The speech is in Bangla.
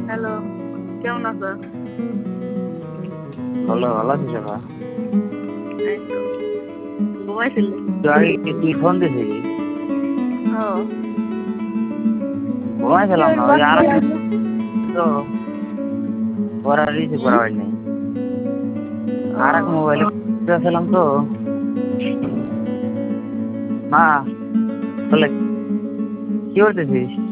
হ্যালো, কেমন আছো? ভালো ভালো আছিস আপা? এই তো ঘুমাইছিলে? তুই আগে তুই ফোন দিছিলি? ও ঘুমাইছিলাম না, ওই আর তো পরে রিসিভ করা হুম? হয় নাই। ও আর এক মোবাইলে ছিলাম তো। মা বলে কি করতেছিস?